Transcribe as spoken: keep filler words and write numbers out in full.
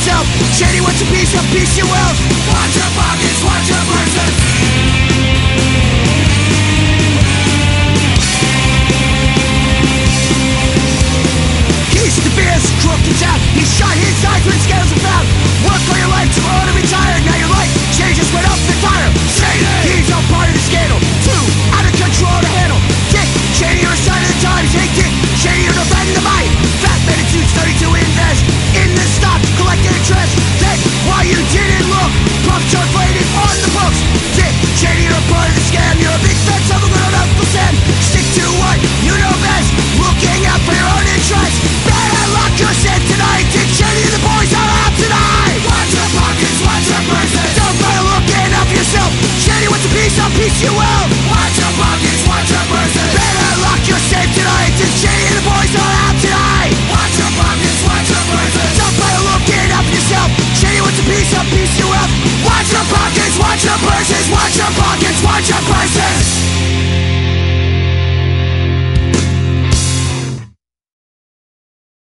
yourself. Shady what you be, so peace you will. Watch your pockets, watch your purses. He's the fierce, crooked out. He shot his eyes with scared.